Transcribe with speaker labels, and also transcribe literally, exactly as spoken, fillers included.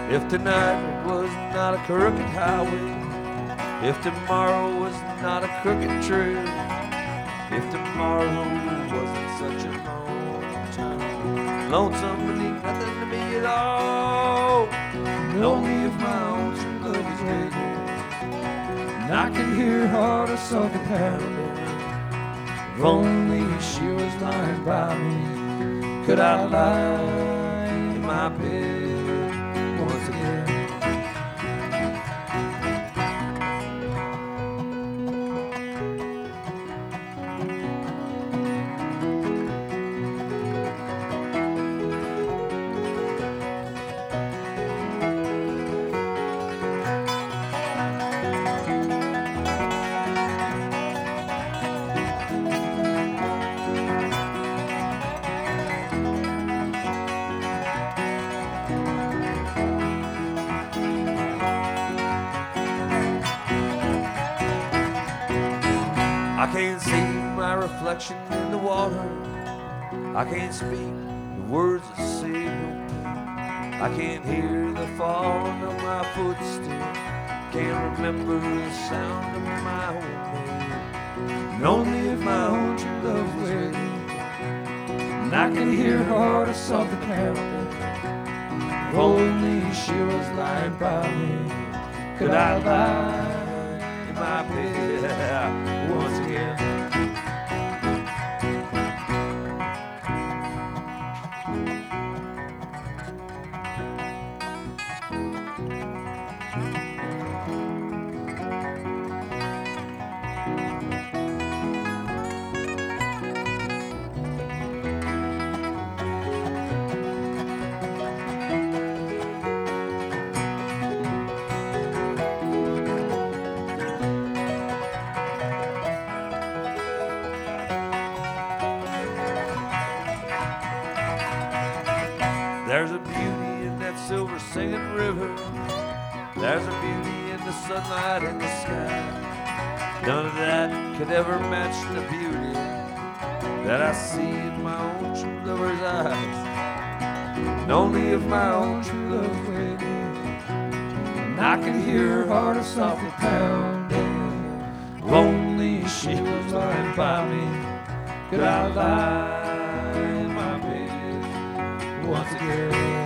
Speaker 1: If tonight was not a crooked highway, if tomorrow was not a crooked trail, if tomorrow wasn't such a long time, lonesome beneath nothing to me at all, and only if my own true love is dead, and I can hear her heart a socket pounding. If only she was lying by me, could I lie in my bed once again? I can't see my reflection in the water. I can't speak the words that say no pain. I can't hear the falling of my footsteps. Can't remember the sound of my own name. And only if my own true love's waiting, and I can hear her heart a softly pounding. If only she was lying by me, could I lie in my bed once again? There's a beauty in that silver singing river. There's a beauty in the sunlight in the sky. None of that could ever match the beauty that I see in my own true lover's eyes. And only if my own true love's waiting, and I can hear her heart a softly pounding. If only she was lying by me, could I lie in my bed once again?